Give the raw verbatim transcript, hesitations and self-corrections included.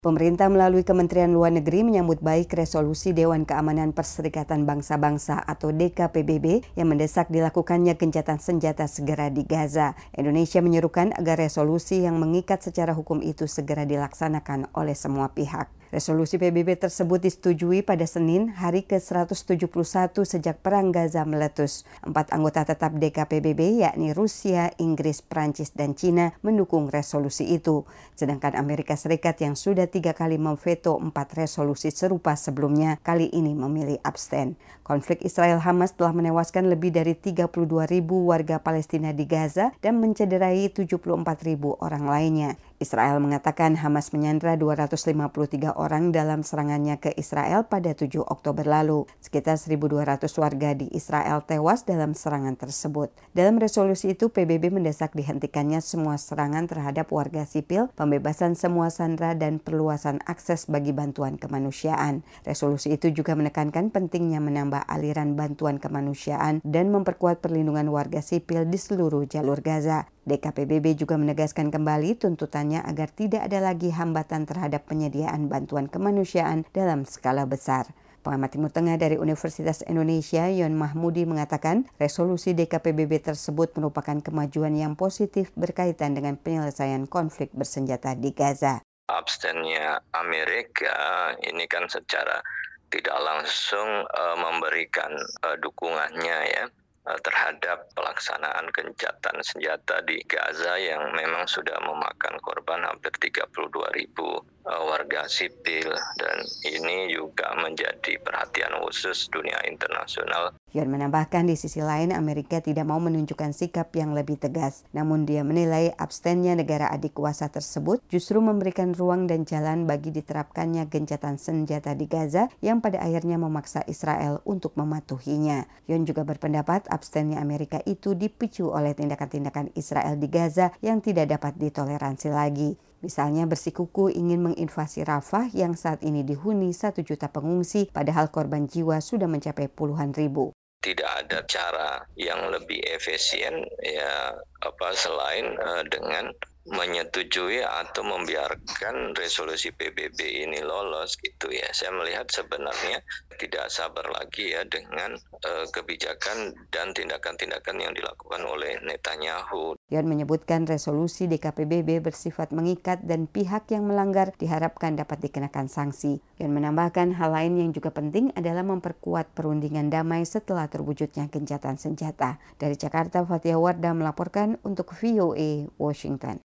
Pemerintah melalui Kementerian Luar Negeri menyambut baik resolusi Dewan Keamanan Perserikatan Bangsa-Bangsa atau D K P B B yang mendesak dilakukannya gencatan senjata segera di Gaza. Indonesia menyerukan agar resolusi yang mengikat secara hukum itu segera dilaksanakan oleh semua pihak. Resolusi P B B tersebut disetujui pada Senin, hari ke seratus tujuh puluh satu sejak Perang Gaza meletus. Empat anggota tetap D K P B B yakni Rusia, Inggris, Prancis, dan Cina mendukung resolusi itu. Sedangkan Amerika Serikat yang sudah tiga kali memveto empat resolusi serupa sebelumnya, kali ini memilih abstain. Konflik Israel-Hamas telah menewaskan lebih dari tiga puluh dua ribu warga Palestina di Gaza dan mencederai tujuh puluh empat ribu orang lainnya. Israel mengatakan Hamas menyandra dua ratus lima puluh tiga orang dalam serangannya ke Israel pada tujuh Oktober lalu. Sekitar seribu dua ratus warga di Israel tewas dalam serangan tersebut. Dalam resolusi itu, P B B mendesak dihentikannya semua serangan terhadap warga sipil, pembebasan semua sandera, dan perluasan akses bagi bantuan kemanusiaan. Resolusi itu juga menekankan pentingnya menambah aliran bantuan kemanusiaan dan memperkuat perlindungan warga sipil di seluruh jalur Gaza. D K P B B juga menegaskan kembali tuntutannya agar tidak ada lagi hambatan terhadap penyediaan bantuan kemanusiaan dalam skala besar. Pengamat Timur Tengah dari Universitas Indonesia, Yon Mahmudi, mengatakan resolusi D K P B B tersebut merupakan kemajuan yang positif berkaitan dengan penyelesaian konflik bersenjata di Gaza. Abstennya Amerika ini kan secara tidak langsung uh, memberikan uh, dukungannya ya terhadap pelaksanaan gencatan senjata di Gaza yang memang sudah memakan korban hampir tiga puluh dua ribu uh, warga sipil, dan ini juga menjadi perhatian khusus dunia internasional. Yon menambahkan di sisi lain Amerika tidak mau menunjukkan sikap yang lebih tegas, namun dia menilai abstennya negara adik kuasa tersebut justru memberikan ruang dan jalan bagi diterapkannya gencatan senjata di Gaza yang pada akhirnya memaksa Israel untuk mematuhinya. Yon juga berpendapat abstennya Amerika itu dipicu oleh tindakan-tindakan Israel di Gaza yang tidak dapat ditoleransi lagi. Misalnya bersikuku ingin menginvasi Rafah yang saat ini dihuni satu juta pengungsi, padahal korban jiwa sudah mencapai puluhan ribu. Tidak ada cara yang lebih efisien ya apa selain uh, dengan menyetujui atau membiarkan resolusi P B B ini lolos gitu ya. Saya melihat sebenarnya tidak sabar lagi ya dengan uh, kebijakan dan tindakan-tindakan yang dilakukan oleh Netanyahu. Yon menyebutkan resolusi D K P B B bersifat mengikat dan pihak yang melanggar diharapkan dapat dikenakan sanksi. Yon menambahkan hal lain yang juga penting adalah memperkuat perundingan damai setelah terwujudnya gencatan senjata. Dari Jakarta, Fathia Wardah melaporkan untuk V O A Washington.